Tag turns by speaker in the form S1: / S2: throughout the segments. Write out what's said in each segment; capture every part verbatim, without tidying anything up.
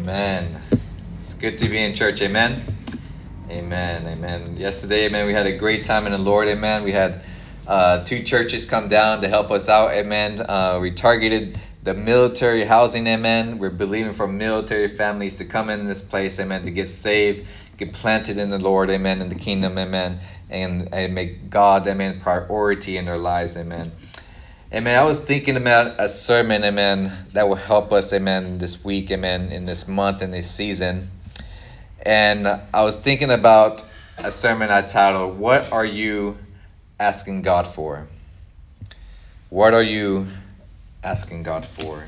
S1: Amen. It's good to be in church. Amen. Amen. Amen. Yesterday, amen, we had a great time in the Lord. Amen. We had uh, two churches come down to help us out. Amen. Uh, we targeted the military housing. Amen. We're believing for military families to come in this place. Amen. To get saved, get planted in the Lord. Amen. In the kingdom. Amen. And, and make God, amen, priority in their lives. Amen. Amen. I was thinking about a sermon, amen, that will help us, amen, this week, amen, in this month, in this season. And I was thinking about a sermon I titled, What Are You Asking God For? What are you asking God for?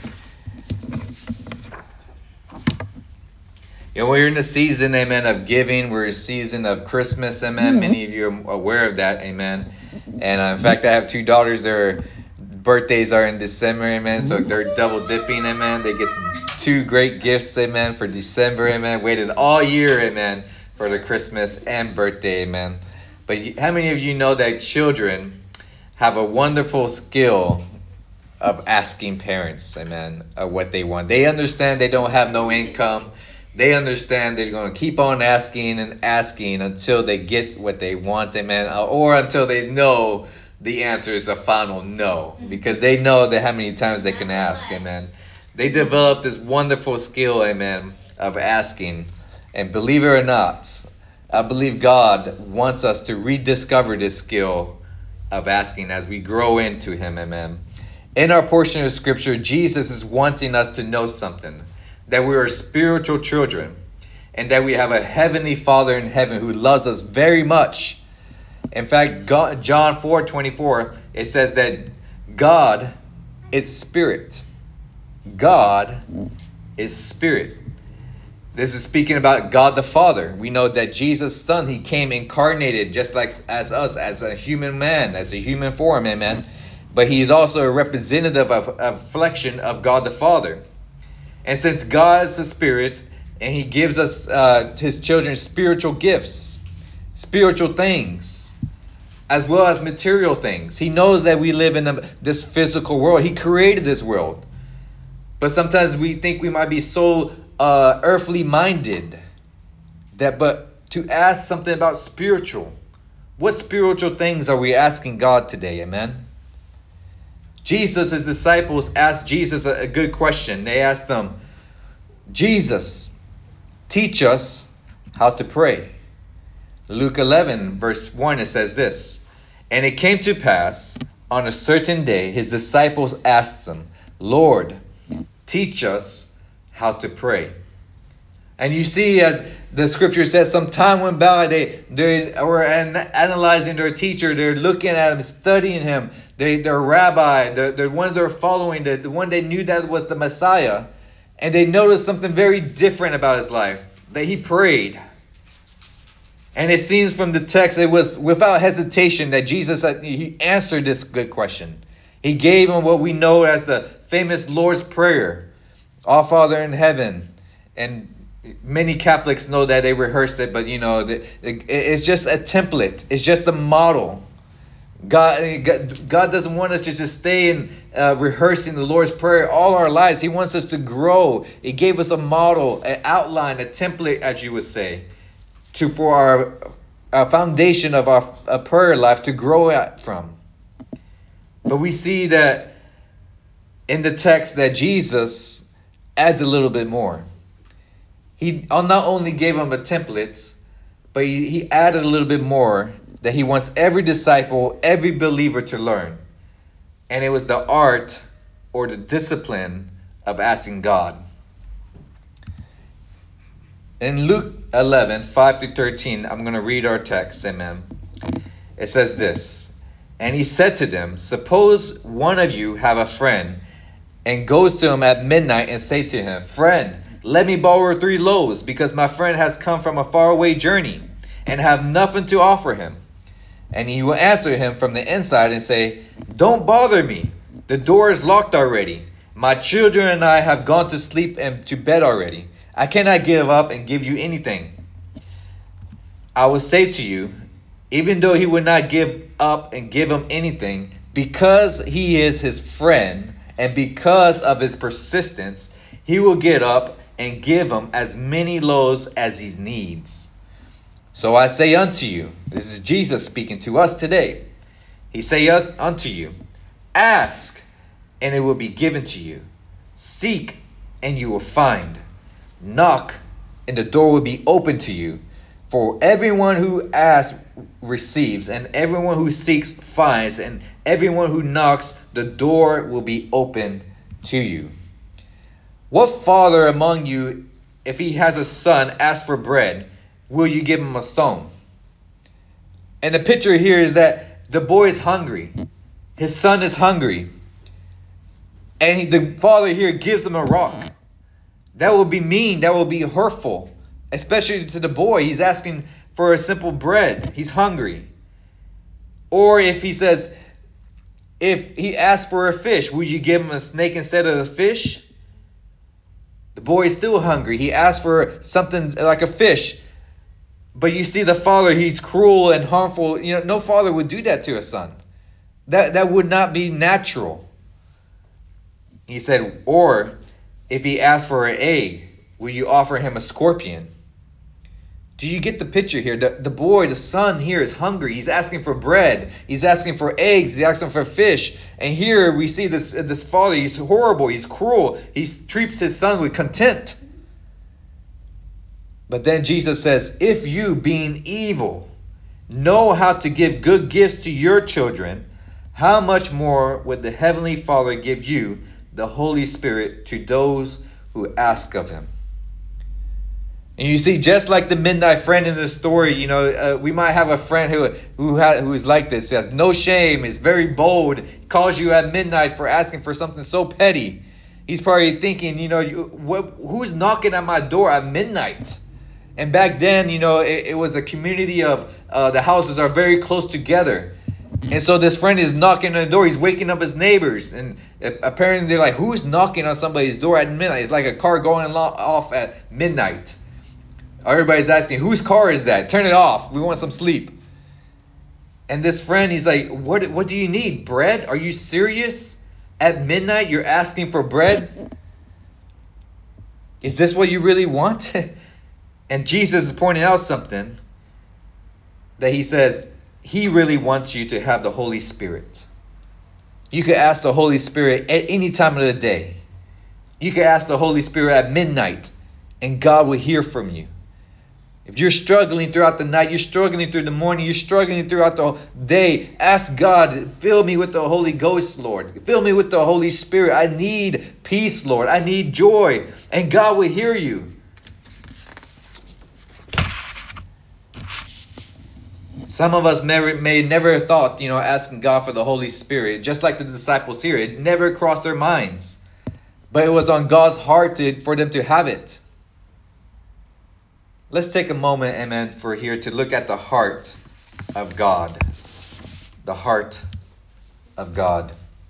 S1: You know, we're in a season, amen, of giving. We're in a season of Christmas, amen. Mm-hmm. Many of you are aware of that, amen. And uh, in fact, I have two daughters. Their birthdays are in December, amen. So they're double dipping, amen. They get two great gifts, amen, for December, amen. Waited all year, amen, for the Christmas and birthday, amen. But how many of you know that children have a wonderful skill of asking parents, amen, of what they want? They understand they don't have no income. They understand they're going to keep on asking and asking until they get what they want, amen, or until they know the answer is a final no, because they know that how many times they can ask, amen. They develop this wonderful skill, amen, of asking. And believe it or not, I believe God wants us to rediscover this skill of asking as we grow into Him, amen. In our portion of Scripture, Jesus is wanting us to know something, that we are spiritual children, and that we have a heavenly Father in heaven who loves us very much. In fact, God, John four twenty-four, it says that God is spirit. God is spirit. This is speaking about God the Father. We know that Jesus' Son, He came incarnated just like as us, as a human man, as a human form, amen. But He is also a representative of a reflection of God the Father. And since God is a spirit, and He gives us, uh, His children, spiritual gifts, spiritual things, as well as material things. He knows that we live in a, this physical world. He created this world. But sometimes we think we might be so uh, earthly minded that, but to ask something about spiritual. What spiritual things are we asking God today? Amen. Jesus, His disciples asked Jesus a, a good question. They asked Him, Jesus, teach us how to pray. Luke eleven verse one, it says this. And it came to pass on a certain day, His disciples asked Him, Lord, teach us how to pray. And you see, as the scripture says, some time went by, they, they were an, analyzing their teacher, they're looking at him, studying him, they, their rabbi, the, the one they're following, the, the one they knew that was the Messiah, and they noticed something very different about his life, that he prayed. And it seems from the text, it was without hesitation that Jesus, He answered this good question. He gave him what we know as the famous Lord's Prayer, Our Father in heaven. And many Catholics know that, they rehearsed it, but you know, it's just a template. It's just a model. God, God doesn't want us to just stay in uh, rehearsing the Lord's Prayer all our lives. He wants us to grow. He gave us a model, an outline, a template, as you would say, to for our, our foundation of our, our prayer life to grow at from. But we see that in the text that Jesus adds a little bit more. He not only gave them a template, but he, he added a little bit more that he wants every disciple, every believer to learn. And it was the art or the discipline of asking God. In Luke eleven, five to thirteen, I'm going to read our text, amen. It says this, and he said to them, suppose one of you have a friend and goes to him at midnight and say to him, friend, let me borrow three loaves because my friend has come from a faraway journey and have nothing to offer him. And he will answer him from the inside and say, don't bother me. The door is locked already. My children and I have gone to sleep and to bed already. I cannot give up and give you anything. I will say to you, even though he would not give up and give him anything, because he is his friend and because of his persistence, he will get up and give him as many loaves as he needs. So I say unto you," this is Jesus speaking to us today. He say unto you, "Ask, and it will be given to you. Seek, and you will find. Knock, and the door will be open to you. For everyone who asks receives, and everyone who seeks finds, and everyone who knocks, the door will be open to you." What father among you, if he has a son, asks for bread, will you give him a stone? And the picture here is that the boy is hungry. His son is hungry. And he, the father here gives him a rock. That will be mean. That will be hurtful. Especially to the boy. He's asking for a simple bread. He's hungry. Or if he says, if he asks for a fish, will you give him a snake instead of a fish? The boy is still hungry. He asks for something like a fish. But you see the father, he's cruel and harmful. You know, no father would do that to a son. That, that would not be natural. He said, or if he asks for an egg, will you offer him a scorpion? Do you get the picture here? The, the boy, the son here is hungry. He's asking for bread. He's asking for eggs. He's asking for fish. And here we see this, this father. He's horrible. He's cruel. He treats his son with contempt. But then Jesus says, if you, being evil, know how to give good gifts to your children, how much more would the Heavenly Father give you the Holy Spirit to those who ask of him? And you see, just like the midnight friend in the story, you know, uh, we might have a friend who who ha- who is like this, who has no shame, is very bold, calls you at midnight for asking for something so petty. He's probably thinking, you know, you, what, who's knocking at my door at midnight? And back then, you know, it, it was a community of uh, the houses are very close together. And so this friend is knocking on the door. He's waking up his neighbors. And apparently they're like, who's knocking on somebody's door at midnight? It's like a car going off at midnight. Everybody's asking, whose car is that? Turn it off. We want some sleep. And this friend, he's like, what, what do you need? Bread? Are you serious? At midnight, you're asking for bread? Is this what you really want? And Jesus is pointing out something that he says, he really wants you to have the Holy Spirit. You could ask the Holy Spirit at any time of the day. You could ask the Holy Spirit at midnight, and God will hear from you. If you're struggling throughout the night, you're struggling through the morning, you're struggling throughout the day, ask God, fill me with the Holy Ghost, Lord. Fill me with the Holy Spirit. I need peace, Lord. I need joy. And God will hear you. Some of us may, may never thought, you know, asking God for the Holy Spirit, just like the disciples here. It never crossed their minds. But it was on God's heart to, for them to have it. Let's take a moment, amen, for here to look at the heart of God. The heart of God.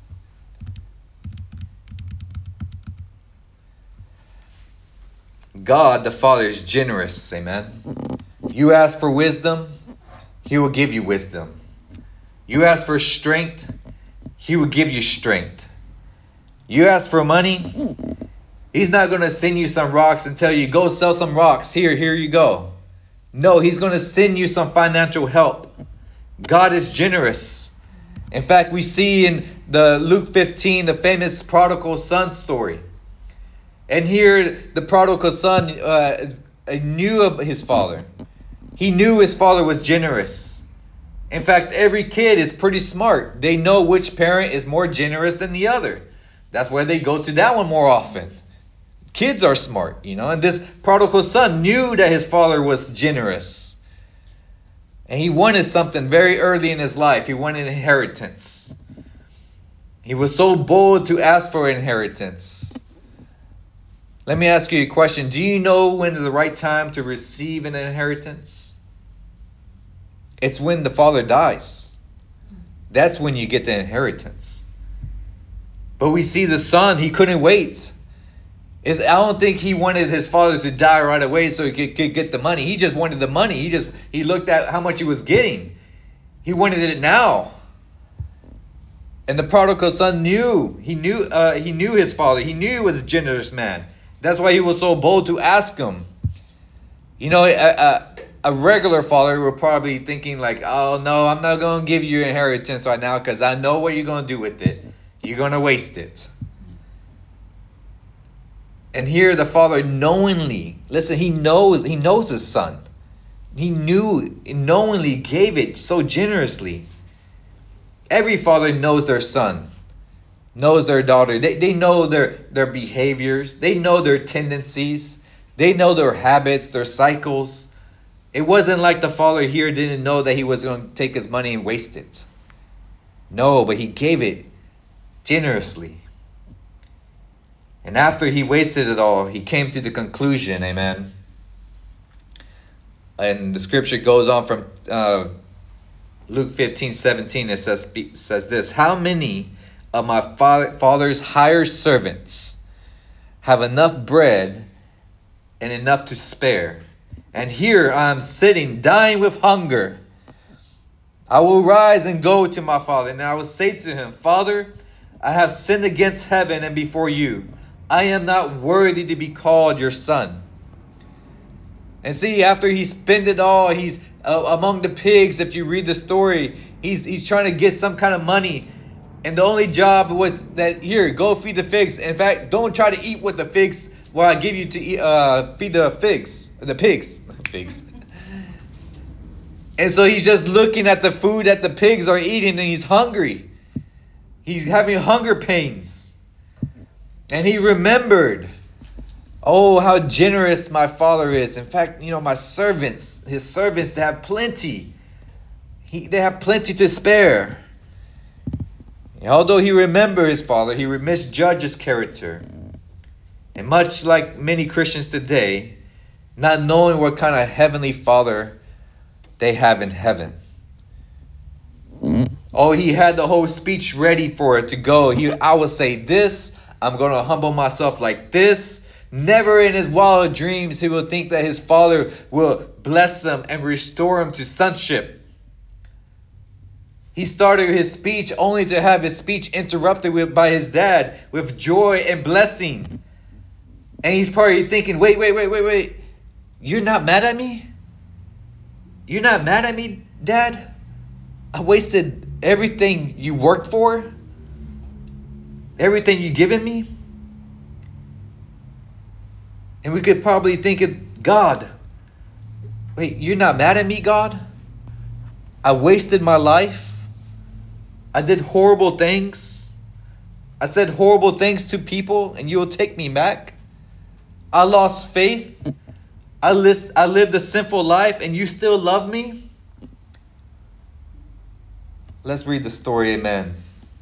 S1: God the Father is generous, amen. You ask for wisdom, he will give you wisdom. You ask for strength, he will give you strength. You ask for money, he's not going to send you some rocks and tell you, go sell some rocks. Here, here you go. No, he's going to send you some financial help. God is generous. In fact, we see in the Luke fifteen, the famous prodigal son story. And here, the prodigal son uh, knew of his father. He knew his father was generous. In fact, every kid is pretty smart. They know which parent is more generous than the other. That's why they go to that one more often. Kids are smart, you know. And this prodigal son knew that his father was generous. And he wanted something very early in his life. He wanted an inheritance. He was so bold to ask for inheritance. Let me ask you a question. Do you know when is the right time to receive an inheritance? It's when the father dies. That's when you get the inheritance. But we see the son, he couldn't wait. Is I don't think he wanted his father to die right away so he could, could get the money. He just wanted the money. He just he looked at how much he was getting. He wanted it now. And the prodigal son knew. He knew uh, he knew his father. He knew he was a generous man. That's why he was so bold to ask him. You know, a, a, a regular father would probably thinking like, oh no, I'm not going to give you your inheritance right now because I know what you're going to do with it. You're going to waste it. And here the father knowingly, listen, he knows, he knows his son. He knew, knowingly gave it so generously. Every father knows their son, knows their daughter. They, they know their, their behaviors. They know their tendencies. They know their habits, their cycles. It wasn't like the father here didn't know that he was going to take his money and waste it. No, but he gave it generously. And after he wasted it all, he came to the conclusion, amen. And the scripture goes on from uh, Luke fifteen seventeen. It says, says this, how many of my father's hired servants have enough bread and enough to spare? And here I am sitting, dying with hunger. I will rise and go to my father, and I will say to him, Father, I have sinned against heaven and before you. I am not worthy to be called your son. And see, after he spent it all, he's uh, among the pigs. If you read the story, he's he's trying to get some kind of money. And the only job was that, here, go feed the figs. In fact, don't try to eat with the figs where I give you to eat, uh, feed the figs, the pigs. Figs. And so he's just looking at the food that the pigs are eating and he's hungry. He's having hunger pains. And he remembered, oh, how generous my father is. In fact, you know, my servants, his servants, they have plenty. He, they have plenty to spare. And although he remembered his father, he misjudged his character. And much like many Christians today, not knowing what kind of heavenly father they have in heaven. Oh, he had the whole speech ready for it to go. He, I will say this. I'm going to humble myself like this. Never in his wildest dreams he will think that his father will bless him and restore him to sonship. He started his speech only to have his speech interrupted with, by his dad with joy and blessing. And he's probably thinking, wait, wait, wait, wait, wait. You're not mad at me? You're not mad at me, Dad? I wasted everything you worked for? Everything you given me? And we could probably think of God. Wait, you're not mad at me, God? I wasted my life. I did horrible things. I said horrible things to people and you will take me back. I lost faith. I lived, I lived a sinful life and you still love me? Let's read the story, amen.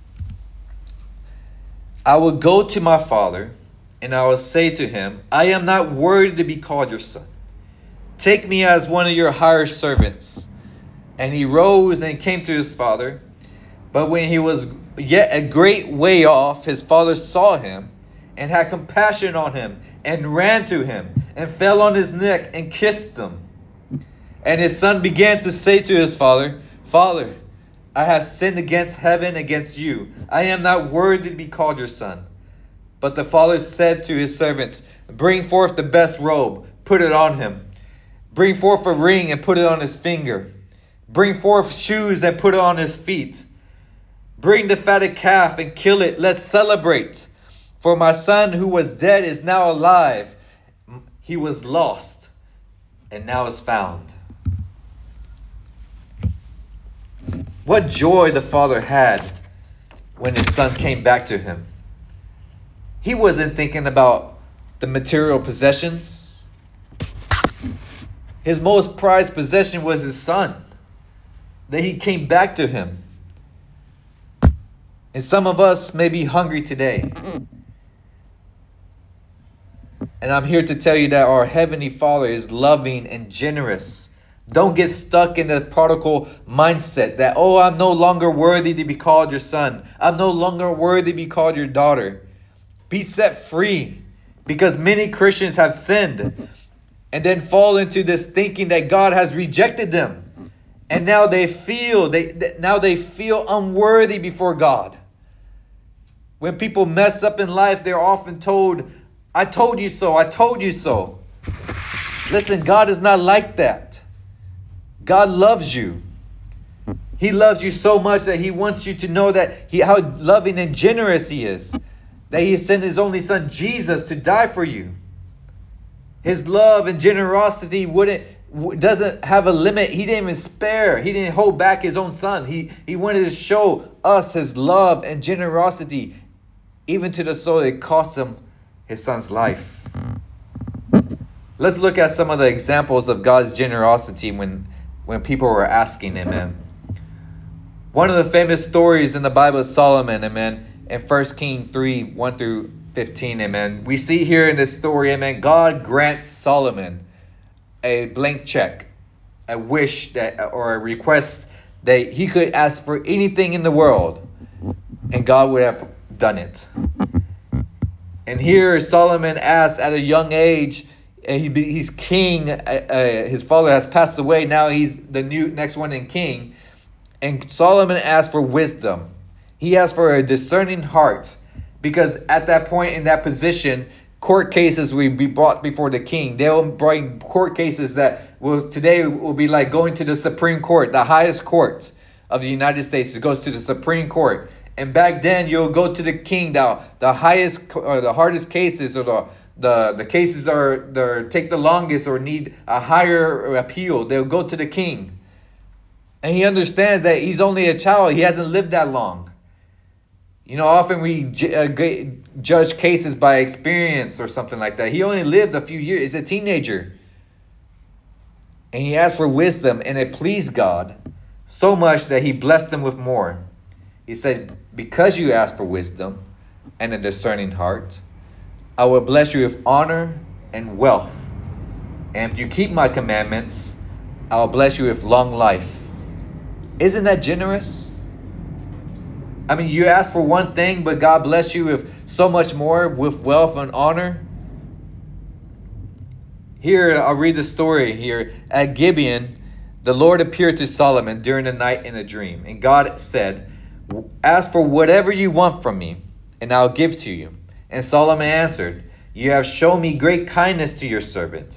S1: I will go to my father and I will say to him, I am not worthy to be called your son. Take me as one of your hired servants. And he rose and came to his father. But when he was yet a great way off, his father saw him and had compassion on him and ran to him and fell on his neck and kissed him. And his son began to say to his father, Father, I have sinned against heaven, against you. I am not worthy to be called your son. But the father said to his servants, bring forth the best robe, put it on him. Bring forth a ring and put it on his finger. Bring forth shoes and put it on his feet. Bring the fatted calf and kill it. Let's celebrate. For my son who was dead is now alive. He was lost and now is found. What joy the father had when his son came back to him. He wasn't thinking about the material possessions. His most prized possession was his son. That he came back to him. And some of us may be hungry today. And I'm here to tell you that our Heavenly Father is loving and generous. Don't get stuck in the prodigal mindset that, oh, I'm no longer worthy to be called your son. I'm no longer worthy to be called your daughter. Be set free, because many Christians have sinned and then fall into this thinking that God has rejected them. And now they feel they now they feel unworthy before God. When people mess up in life, they're often told, I told you so. I told you so. Listen, God is not like that. God loves you. He loves you so much that He wants you to know that he, how loving and generous He is. That He sent His only Son, Jesus, to die for you. His love and generosity wouldn't doesn't have a limit. He didn't even spare. He didn't hold back His own Son. He, he wanted to show us His love and generosity, even to the soul it cost Him His Son's life. Let's look at some of the examples of God's generosity when, when people were asking, amen. One of the famous stories in the Bible is Solomon, amen, in First Kings three, one through fifteen, amen. We see here in this story, amen, God grants Solomon a blank check, a wish that or a request that he could ask for anything in the world, and God would have done it. And here Solomon asked at a young age, and he, he's king. Uh, uh, his father has passed away. Now he's the new next one in king. And Solomon asked for wisdom. He asked for a discerning heart, because at that point in that position, court cases will be brought before the king. They'll bring court cases that will today will be like going to the Supreme Court, the highest court of the United States. It goes to the Supreme Court. And back then, you'll go to the king. The, the highest or the hardest cases, or the the, the cases that are that take the longest or need a higher appeal, they'll go to the king. And he understands that he's only a child. He hasn't lived that long. You know, often we ju- uh, g- judge cases by experience or something like that. He only lived a few years. He's a teenager. And he asked for wisdom, and it pleased God so much that He blessed him with more. He said, because you asked for wisdom and a discerning heart, I will bless you with honor and wealth. And if you keep my commandments, I will bless you with long life. Isn't that generous? I mean, you ask for one thing, but God bless you with so much more, with wealth and honor. Here, I'll read the story here. At Gibeon, the Lord appeared to Solomon during the night in a dream. And God said, ask for whatever you want from me, and I'll give to you. And Solomon answered, you have shown me great kindness to your servant,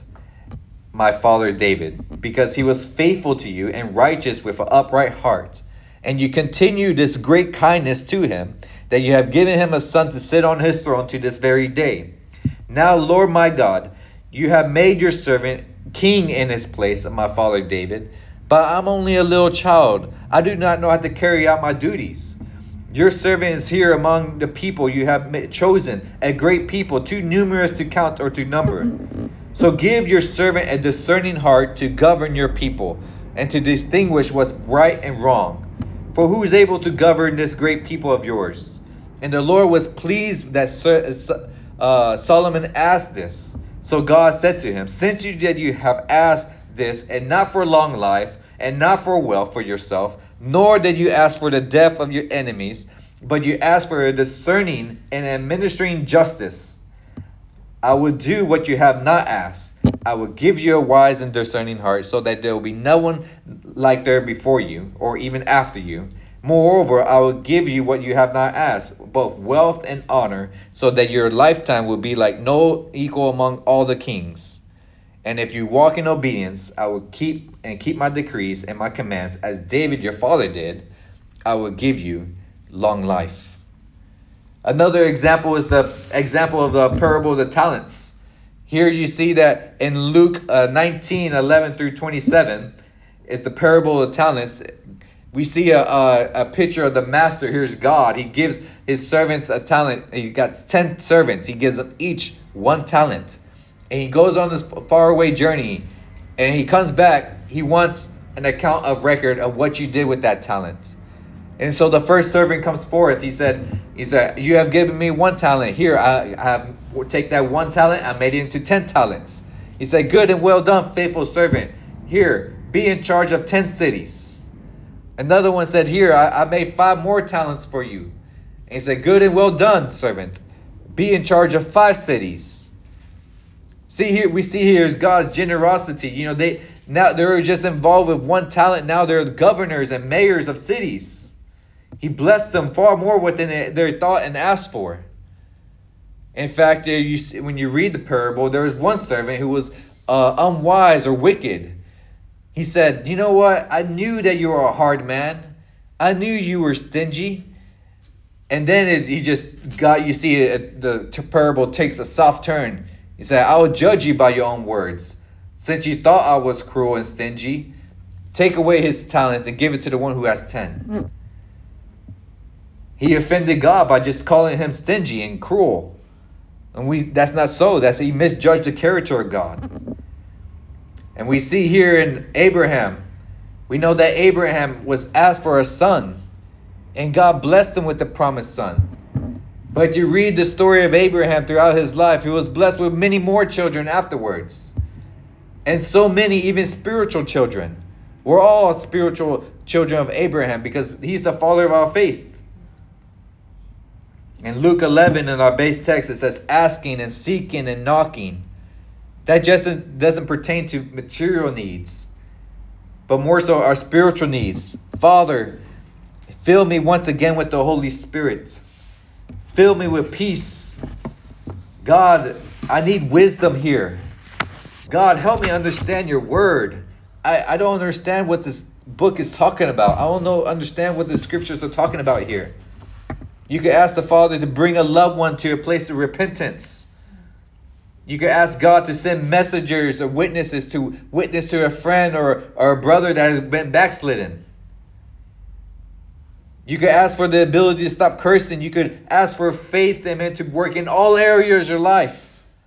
S1: my father David, because he was faithful to you and righteous with an upright heart. And you continue this great kindness to him, that you have given him a son to sit on his throne to this very day. Now, Lord my God, you have made your servant king in his place of my father David, but I'm only a little child. I do not know how to carry out my duties. Your servant is here among the people you have chosen, a great people, too numerous to count or to number. So give your servant a discerning heart to govern your people, and to distinguish what's right and wrong. For who is able to govern this great people of yours? And the Lord was pleased that uh, Solomon asked this. So God said to him, since you did you have asked this, and not for long life, and not for wealth for yourself, nor did you ask for the death of your enemies, but you asked for a discerning and administering justice, I will do what you have not asked. I will give you a wise and discerning heart, so that there will be no one like there before you, or even after you. Moreover, I will give you what you have not asked, both wealth and honor, so that your lifetime will be like no equal among all the kings. And if you walk in obedience, I will keep and keep my decrees and my commands, as David your father did. I will give you long life. Another example is the example of the parable of the talents. Here you see that in Luke uh, nineteen, eleven through twenty-seven, is the parable of the talents. We see a, a, a picture of the master. Here's God. He gives his servants a talent. He got ten servants. He gives them each one talent. And he goes on this faraway journey. And he comes back. He wants an account of record of what you did with that talent. And so the first servant comes forth. He said, he said, you have given me one talent. Here, I, I have take that one talent. I made it into ten talents. He said, good and well done, faithful servant. Here, be in charge of ten cities. Another one said, here, I, I made five more talents for you. And he said, good and well done, servant. Be in charge of five cities. See here, we see here is God's generosity. You know, they now they're just involved with one talent. Now they're governors and mayors of cities. He blessed them far more than their thought and asked for. In fact, uh, you see, when you read the parable, there was one servant who was uh, unwise or wicked. He said, you know what? I knew that you were a hard man. I knew you were stingy. And then it, he just got, you see, it, the t- parable takes a soft turn. He said, I will judge you by your own words. Since you thought I was cruel and stingy, take away his talent and give it to the one who has ten. He offended God by just calling him stingy and cruel. And we that's not so. That's he misjudged the character of God. And we see here in Abraham, we know that Abraham was asked for a son, and God blessed him with the promised son. But you read the story of Abraham throughout his life, he was blessed with many more children afterwards. And so many, even spiritual children. We're all spiritual children of Abraham because he's the father of our faith. In Luke eleven, in our base text, it says asking and seeking and knocking. That just doesn't pertain to material needs, but more so our spiritual needs. Father, fill me once again with the Holy Spirit. Fill me with peace. God, I need wisdom here. God, help me understand your word. I, I don't understand what this book is talking about. I don't know understand what the scriptures are talking about here. You could ask the Father to bring a loved one to a place of repentance. You could ask God to send messengers or witnesses to witness to a friend or, or a brother that has been backslidden. You could ask for the ability to stop cursing. You could ask for faith, amen, to work in all areas of your life.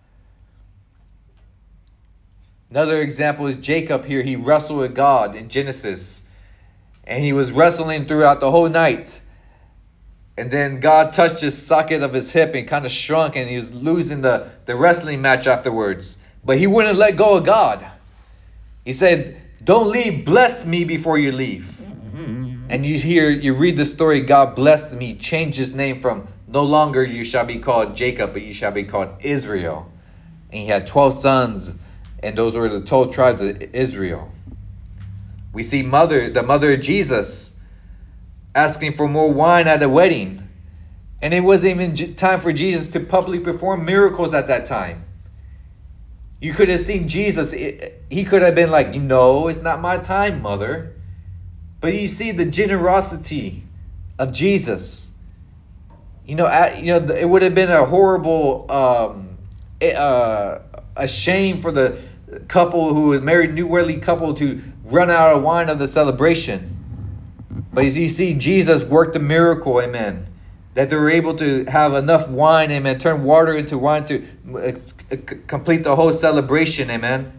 S1: Another example is Jacob here. He wrestled with God in Genesis. And he was wrestling throughout the whole night. And then God touched his socket of his hip and kind of shrunk, and he was losing the, the wrestling match afterwards. But he wouldn't let go of God. He said, don't leave, bless me before you leave. And you hear, you read the story, God blessed me, changed his name from no longer you shall be called Jacob, but you shall be called Israel. And he had twelve sons, and those were the twelve tribes of Israel. We see mother, the mother of Jesus, asking for more wine at a wedding. And it wasn't even time for Jesus to publicly perform miracles at that time. You could have seen Jesus. He could have been like, no, it's not my time, mother. But you see the generosity of Jesus. You know, you know, it would have been a horrible, um, uh, a shame for the couple who was married, newlywed couple, to run out of wine of the celebration. But as you see, Jesus worked a miracle, amen, that they were able to have enough wine, amen, turn water into wine to uh, complete the whole celebration, amen.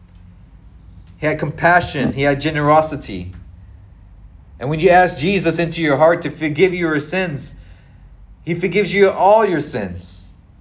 S1: He had compassion. He had generosity. And when you ask Jesus into your heart to forgive you your sins, he forgives you all your sins.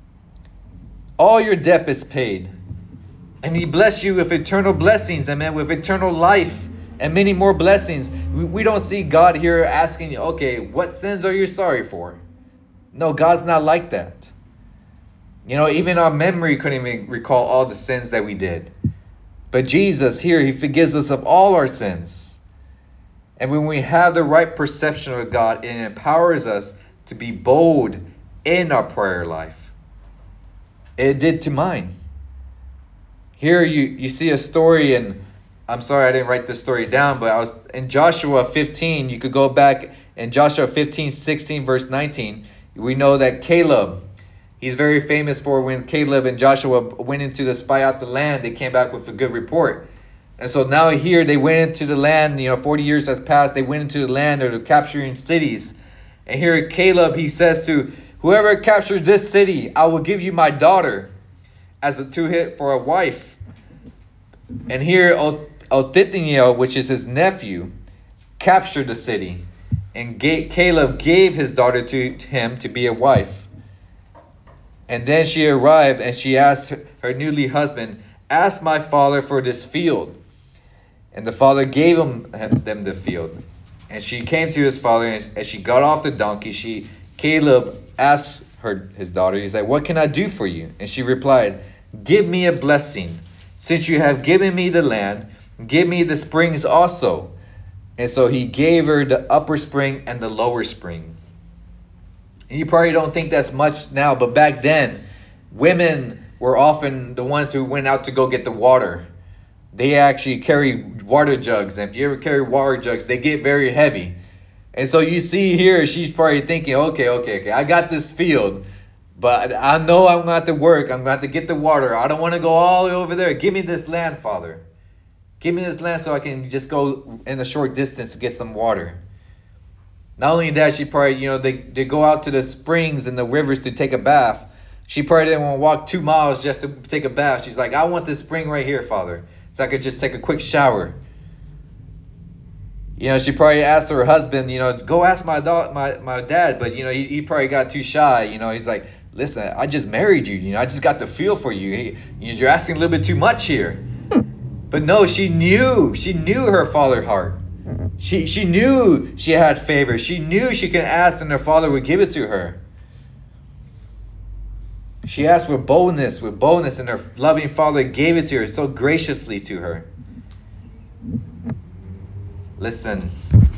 S1: All your debt is paid. And he bless you with eternal blessings, amen, with eternal life and many more blessings. We, we don't see God here asking you, okay, what sins are you sorry for? No, God's not like that. You know, even our memory couldn't even recall all the sins that we did. But Jesus here, he forgives us of all our sins. And when we have the right perception of God, it empowers us to be bold in our prayer life. It did to mine. Here you, you see a story, and I'm sorry I didn't write this story down, but I was in Joshua fifteen. You could go back in Joshua fifteen, sixteen, verse nineteen. We know that Caleb, he's very famous for when Caleb and Joshua went into to spy out the land, they came back with a good report. And so now here they went into the land, you know, forty years has passed, they went into the land, they're capturing cities. And here Caleb, he says to whoever captures this city, I will give you my daughter as a two-hit for a wife. And here Othniel, which is his nephew, captured the city. And Caleb gave his daughter to him to be a wife. And then she arrived and she asked her newly husband, ask my father for this field. And the father gave him, them the field. And she came to his father, and as she got off the donkey, she Caleb asked her his daughter, he said, what can I do for you? And she replied, give me a blessing. Since you have given me the land, give me the springs also. And so he gave her the upper spring and the lower spring. And you probably don't think that's much now, but back then, Women were often the ones who went out to go get the water. They actually carry water jugs. And if you ever carry water jugs, they get very heavy. And so you see here, she's probably thinking, okay, okay, okay, I got this field. But I know I'm going to have to work. I'm going to have to get the water. I don't want to go all the way over there. Give me this land, Father. Give me this land so I can just go in a short distance to get some water. Not only that, she probably, you know, they, they go out to the springs and the rivers to take a bath. She probably didn't want to walk two miles just to take a bath. She's like, I want this spring right here, Father, so I could just take a quick shower. You know, she probably asked her husband, you know, go ask my dog, my, my dad. But, you know, he, he probably got too shy. You know, he's like, listen, I just married you. You know, I just got the feel for you. You're asking a little bit too much here. But no, she knew. She knew her father's heart. She, she knew she had favor. She knew she could ask and her father would give it to her. She asked with boldness, with boldness, and her loving father gave it to her so graciously to her. Listen.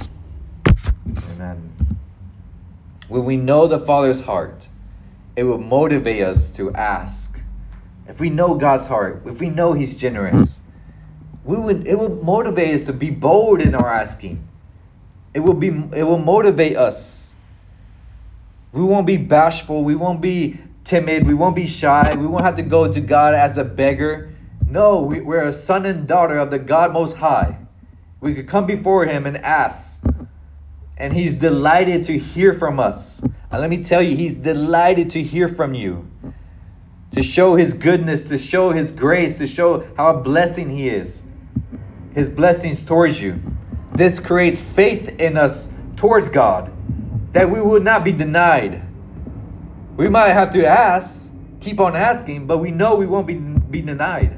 S1: Amen. When we know the Father's heart, it will motivate us to ask. If we know God's heart, if we know He's generous, we would it will motivate us to be bold in our asking. It will be it will motivate us. We won't be bashful, we won't be timid, we won't be shy, we won't have to go to God as a beggar. No, we, we're a son and daughter of the God Most High. We could come before Him and ask. And He's delighted to hear from us. And let me tell you, He's delighted to hear from you. To show His goodness, to show His grace, to show how a blessing He is. His blessings towards you. This creates faith in us towards God, that we will not be denied. We might have to ask, keep on asking, but we know we won't be, be denied.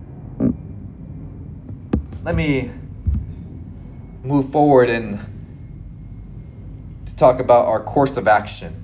S1: Let me move forward and talk about our course of action.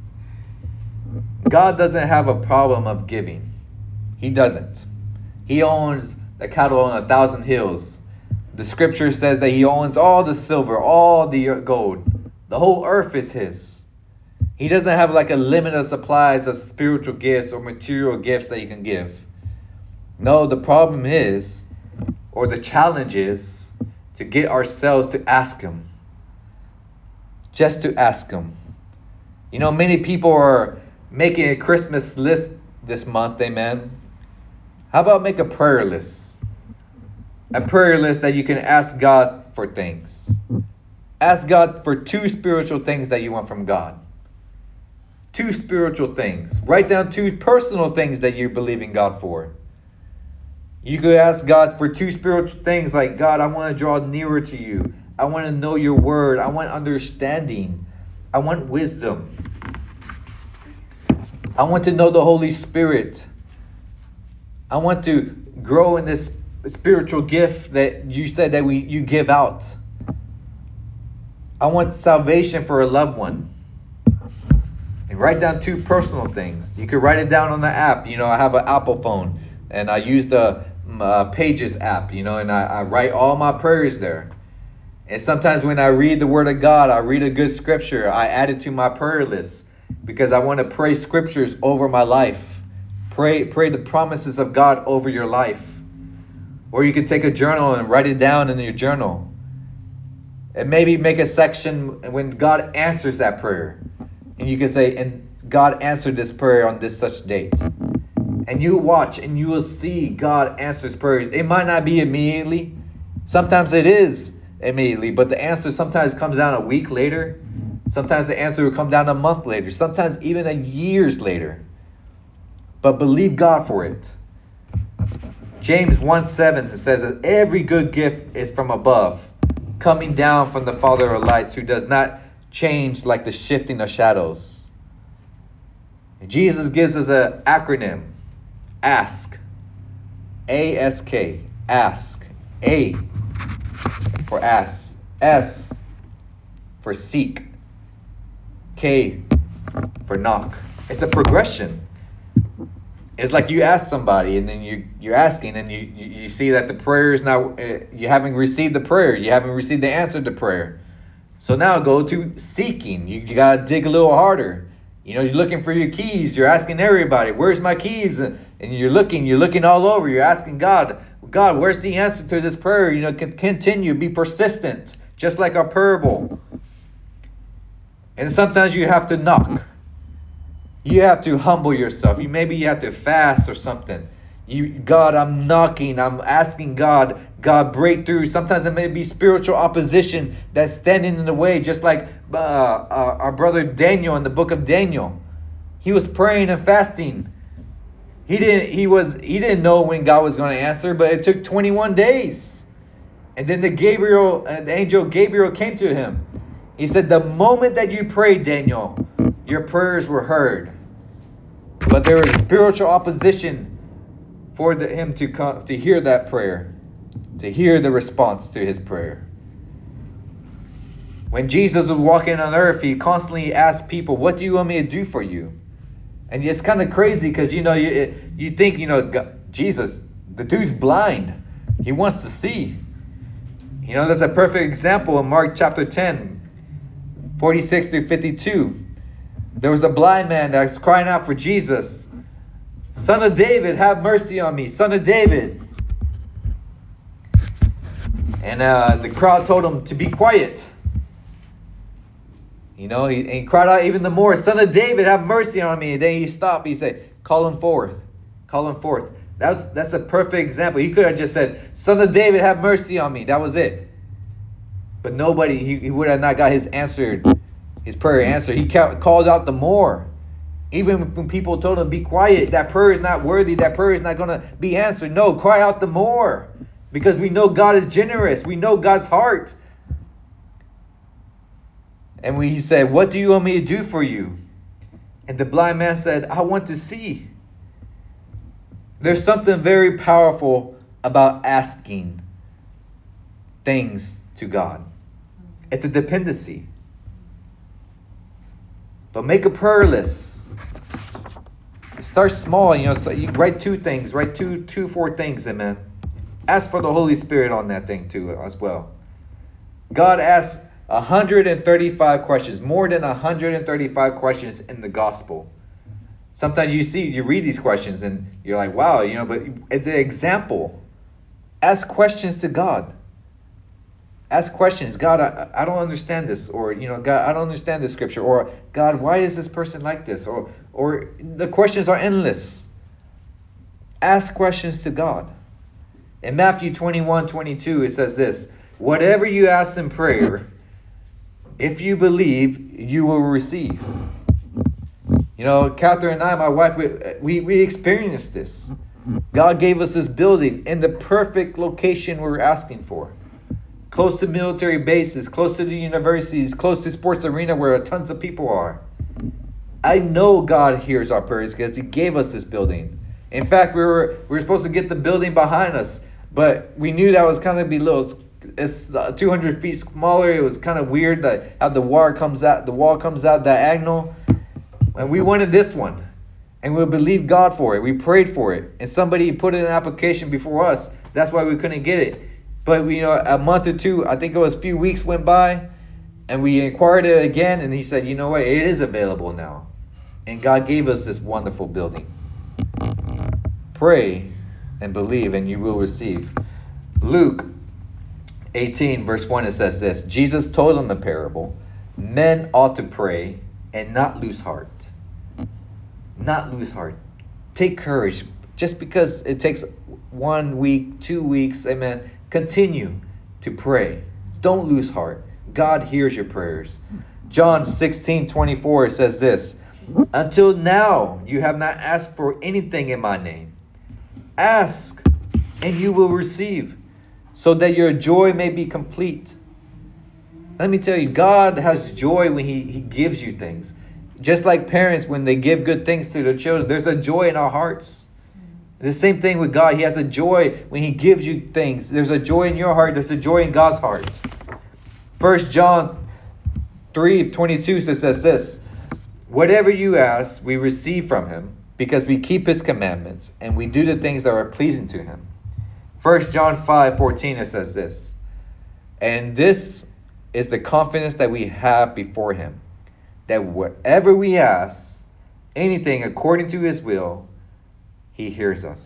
S1: God doesn't have a problem of giving. He doesn't. He owns the cattle on a thousand hills. The scripture says that He owns all the silver, all the gold. The whole earth is His. He doesn't have like a limited supplies of spiritual gifts or material gifts that He can give. No, the problem is, or the challenge is, to get ourselves to ask Him. Just to ask Him. You know, many people are making a Christmas list this month, amen. How about make a prayer list? A prayer list that you can ask God for things. Ask God for two spiritual things that you want from God. Two spiritual things. Write down two personal things that you believe in God for. You could ask God for two spiritual things like, God, I want to draw nearer to you. I want to know your word. I want understanding. I want wisdom. I want to know the Holy Spirit. I want to grow in this spiritual gift that you said that we you give out. I want salvation for a loved one. And write down two personal things. You could write it down on the app. You know, I have an Apple phone and I use the uh, Pages app, you know, and I, I write all my prayers there. And sometimes when I read the Word of God, I read a good scripture, I add it to my prayer list because I want to pray scriptures over my life. Pray, pray the promises of God over your life. Or you can take a journal and write it down in your journal. And maybe make a section when God answers that prayer. And you can say, and God answered this prayer on this such date. And you watch and you will see God answers prayers. It might not be immediately. Sometimes it is immediately, but the answer sometimes comes down a week later. Sometimes the answer will come down a month later. Sometimes even a years later. But believe God for it. James one seven says that every good gift is from above, coming down from the Father of lights, who does not change like the shifting of shadows. Jesus gives us an acronym. Ask. A S K. Ask. A for ask. S for seek. K for knock. It's a progression. It's like you ask somebody and then you, you're asking and you, you, you see that the prayer is now, uh, you haven't received the prayer. You haven't received the answer to prayer. So now go to seeking. You, you got to dig a little harder. You know, you're looking for your keys. You're asking everybody, where's my keys? And you're looking, you're looking all over. You're asking God, God, where's the answer to this prayer? You know, continue, be persistent, just like our parable. And sometimes you have to knock. You have to humble yourself. You maybe you have to fast or something. You, God, I'm knocking. I'm asking God, God, break through. Sometimes it may be spiritual opposition that's standing in the way, just like uh, uh, our brother Daniel in the book of Daniel. He was praying and fasting. He didn't. He was. He didn't know when God was going to answer, but it took twenty-one days, and then the Gabriel, uh, the angel Gabriel came to him. He said, "The moment that you prayed, Daniel, your prayers were heard." But there was spiritual opposition for the, him to come to hear that prayer, to hear the response to his prayer. When Jesus was walking on earth, he constantly asked people, "What do you want me to do for you?" And it's kind of crazy because, you know, you you think, you know, God, Jesus, the dude's blind. He wants to see. You know, there's a perfect example in Mark chapter ten, forty-six through fifty-two. There was a blind man that was crying out for Jesus. "Son of David, have mercy on me. Son of David." And uh, the crowd told him to be quiet. You know, he, and he cried out even the more, "Son of David, have mercy on me." And then he stopped. He said, "Call him forth. Call him forth." That's, that's a perfect example. He could have just said, "Son of David, have mercy on me." That was it. But nobody, he, he would have not got his answered, his prayer answered. He ca- called out the more. Even when people told him, "Be quiet, that prayer is not worthy, that prayer is not going to be answered." No, cry out the more. Because we know God is generous. We know God's heart. And when he said, "What do you want me to do for you?" And the blind man said, "I want to see." There's something very powerful about asking things to God. It's a dependency. But make a prayer list. Start small. You know, so you write two things. Write two, two, four things, amen. Ask for the Holy Spirit on that thing too, as well. God asks one hundred thirty-five questions, more than one hundred thirty-five questions in the gospel. Sometimes you see, you read these questions and you're like, wow, you know, but it's an example. Ask questions to God. Ask questions. God, I, I don't understand this. Or, you know, God, I don't understand this scripture. Or, God, why is this person like this? Or, or the questions are endless. Ask questions to God. In Matthew twenty-one, twenty-two, it says this: "Whatever you ask in prayer, if you believe, you will receive." You know, Catherine and I, my wife, we, we, we experienced this. God gave us this building in the perfect location we were asking for. Close to military bases, close to the universities, close to sports arena where tons of people are. I know God hears our prayers because He gave us this building. In fact, we were we were supposed to get the building behind us, but we knew that was kind of be little. It's uh, two hundred feet smaller. It was kind of weird that how the wall comes out, the wall comes out diagonal. And we wanted this one. And we believed God for it. We prayed for it. And somebody put in an application before us. That's why we couldn't get it. But we, you know, a month or two, I think it was a few weeks went by. And we inquired it again. And he said, "You know what? It is available now." And God gave us this wonderful building. Pray and believe and you will receive. Luke eighteen verse one, it says this: "Jesus told them a parable. Men ought to pray and not lose heart." Not lose heart. Take courage. Just because it takes one week, two weeks, amen, continue to pray. Don't lose heart. God hears your prayers. John sixteen twenty-four says this: "Until now you have not asked for anything in my name. Ask and you will receive, so that your joy may be complete." Let me tell you, God has joy when he, he gives you things. Just like parents, when they give good things to their children, there's a joy in our hearts. The same thing with God. He has a joy when He gives you things. There's a joy in your heart. There's a joy in God's heart. First John three twenty-two says this: "Whatever you ask, we receive from Him, because we keep His commandments, and we do the things that are pleasing to Him." First John five fourteen, it says this: "And this is the confidence that we have before Him, that whatever we ask, anything according to his will, he hears us.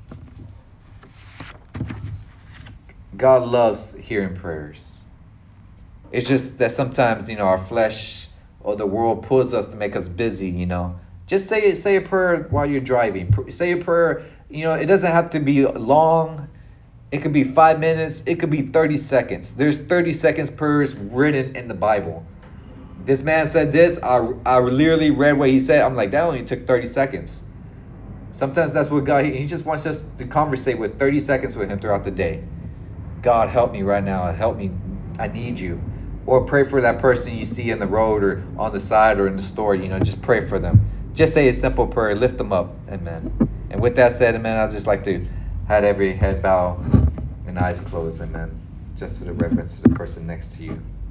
S1: God loves hearing prayers. It's just that sometimes, you know, our flesh or the world pulls us to make us busy, you know. Just say say a prayer while you're driving. Say a prayer, you know, it doesn't have to be long. It could be five minutes. It could be thirty seconds. There's thirty seconds prayers written in the Bible. This man said this. I, I literally read what he said. I'm like, that only took thirty seconds. Sometimes that's what God, he just wants us to conversate with thirty seconds with him throughout the day. God, help me right now. Help me. I need you. Or pray for that person you see in the road or on the side or in the store. You know, just pray for them. Just say a simple prayer. Lift them up. Amen. And with that said, amen, I'd just like to have every head bow and eyes closed. Amen. Just to the reverence to the person next to you.